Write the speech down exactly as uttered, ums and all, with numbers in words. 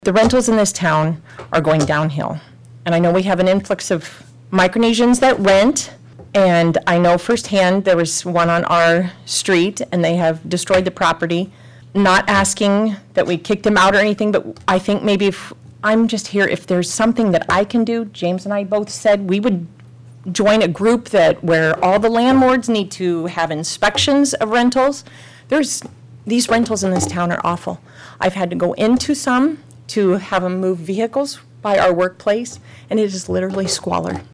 The rentals in this town are going downhill. And I know we have an influx of Micronesians that rent, and I know firsthand there was one on our street, and they have destroyed the property. Not asking that we kick them out or anything, but I think maybe if, I'm just here, if there's something that I can do, James and I both said we would join a group that, where all the landlords need to have inspections of rentals. There's, these rentals in this town are awful. I've had to go into some to have them move vehicles by our workplace, and it is literally squalor.